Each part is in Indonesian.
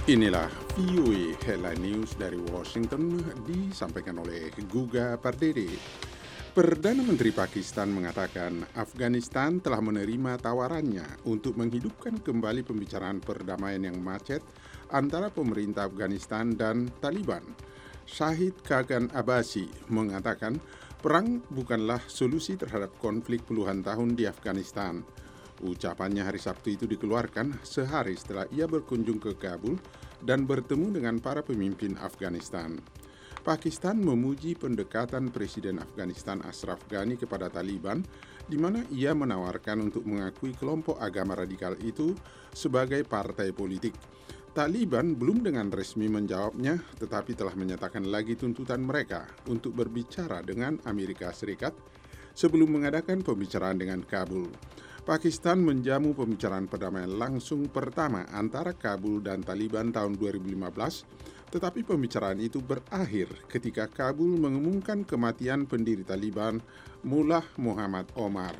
Inilah VOA Headline News dari Washington disampaikan oleh Guga Pardede. Perdana Menteri Pakistan mengatakan Afghanistan telah menerima tawarannya untuk menghidupkan kembali pembicaraan perdamaian yang macet antara pemerintah Afghanistan dan Taliban. Syahid Khaqan Abbasi mengatakan perang bukanlah solusi terhadap konflik puluhan tahun di Afghanistan. Ucapannya hari Sabtu itu dikeluarkan sehari setelah ia berkunjung ke Kabul dan bertemu dengan para pemimpin Afghanistan. Pakistan memuji pendekatan Presiden Afghanistan Ashraf Ghani kepada Taliban, di mana ia menawarkan untuk mengakui kelompok agama radikal itu sebagai partai politik. Taliban belum dengan resmi menjawabnya, tetapi telah menyatakan lagi tuntutan mereka untuk berbicara dengan Amerika Serikat sebelum mengadakan pembicaraan dengan Kabul. Pakistan menjamu pembicaraan perdamaian langsung pertama antara Kabul dan Taliban tahun 2015, tetapi pembicaraan itu berakhir ketika Kabul mengumumkan kematian pendiri Taliban, Mullah Muhammad Omar.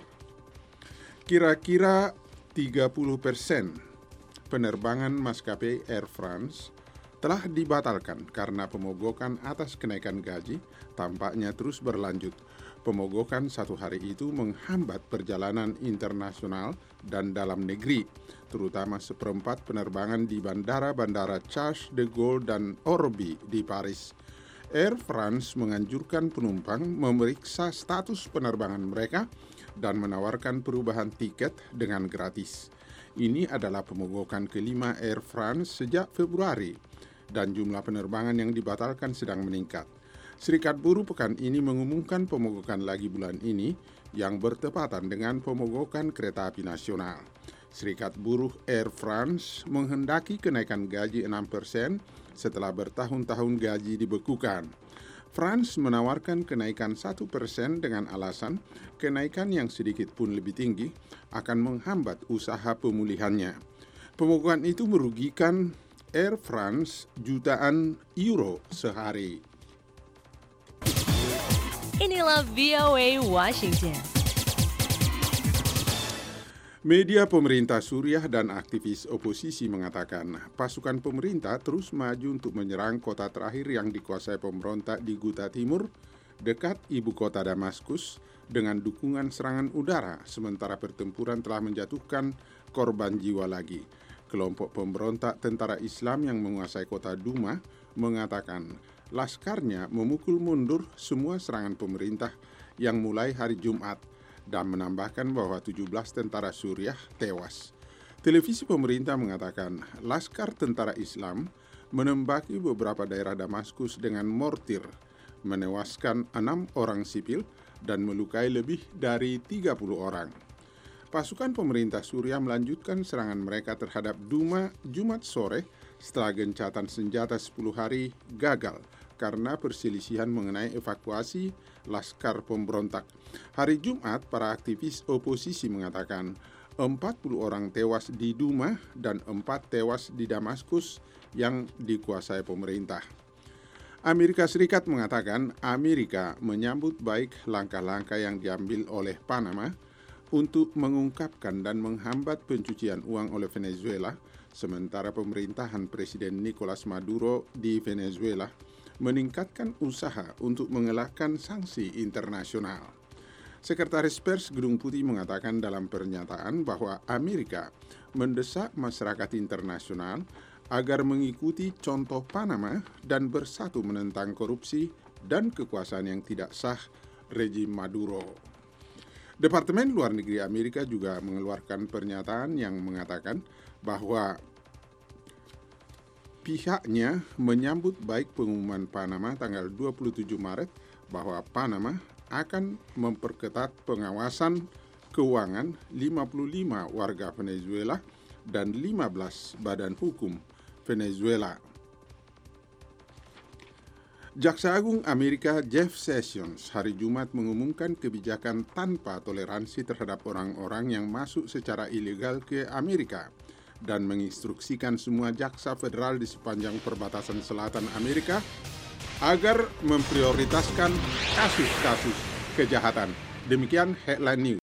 Kira-kira 30% penerbangan maskapai Air France telah dibatalkan karena pemogokan atas kenaikan gaji tampaknya terus berlanjut. Pemogokan satu hari itu menghambat perjalanan internasional dan dalam negeri, terutama seperempat penerbangan di bandara-bandara Charles de Gaulle dan Orly di Paris. Air France menganjurkan penumpang memeriksa status penerbangan mereka dan menawarkan perubahan tiket dengan gratis. Ini adalah pemogokan kelima Air France sejak Februari, dan jumlah penerbangan yang dibatalkan sedang meningkat. Serikat Buruh pekan ini mengumumkan pemogokan lagi bulan ini yang bertepatan dengan pemogokan kereta api nasional. Serikat Buruh Air France menghendaki kenaikan gaji 6% setelah bertahun-tahun gaji dibekukan. France menawarkan kenaikan 1% dengan alasan kenaikan yang sedikit pun lebih tinggi akan menghambat usaha pemulihannya. Pemogokan itu merugikan Air France jutaan euro sehari. Inilah VOA Washington. Media pemerintah Suriah dan aktivis oposisi mengatakan pasukan pemerintah terus maju untuk menyerang kota terakhir yang dikuasai pemberontak di Ghouta Timur, dekat ibu kota Damaskus, dengan dukungan serangan udara, sementara pertempuran telah menjatuhkan korban jiwa lagi. Kelompok pemberontak tentara Islam yang menguasai kota Duma mengatakan laskarnya memukul mundur semua serangan pemerintah yang mulai hari Jumat dan menambahkan bahwa 17 tentara Suriah tewas. Televisi pemerintah mengatakan laskar tentara Islam menembaki beberapa daerah Damaskus dengan mortir, menewaskan 6 orang sipil dan melukai lebih dari 30 orang. Pasukan pemerintah Suriah melanjutkan serangan mereka terhadap Duma Jumat sore setelah gencatan senjata 10 hari gagal karena perselisihan mengenai evakuasi laskar pemberontak. Hari Jumat, para aktivis oposisi mengatakan 40 orang tewas di Duma dan 4 tewas di Damaskus yang dikuasai pemerintah. Amerika Serikat mengatakan Amerika menyambut baik langkah-langkah yang diambil oleh Panama untuk mengungkapkan dan menghambat pencucian uang oleh Venezuela, sementara pemerintahan Presiden Nicolas Maduro di Venezuela meningkatkan usaha untuk mengelakkan sanksi internasional. Sekretaris Pers Gedung Putih mengatakan dalam pernyataan bahwa Amerika mendesak masyarakat internasional agar mengikuti contoh Panama dan bersatu menentang korupsi dan kekuasaan yang tidak sah rejim Maduro. Departemen Luar Negeri Amerika juga mengeluarkan pernyataan yang mengatakan bahwa pihaknya menyambut baik pengumuman Panama tanggal 27 Maret bahwa Panama akan memperketat pengawasan keuangan 55 warga Venezuela dan 15 badan hukum Venezuela. Jaksa Agung Amerika Jeff Sessions hari Jumat mengumumkan kebijakan tanpa toleransi terhadap orang-orang yang masuk secara ilegal ke Amerika dan menginstruksikan semua jaksa federal di sepanjang perbatasan selatan Amerika agar memprioritaskan kasus-kasus kejahatan. Demikian Headline News.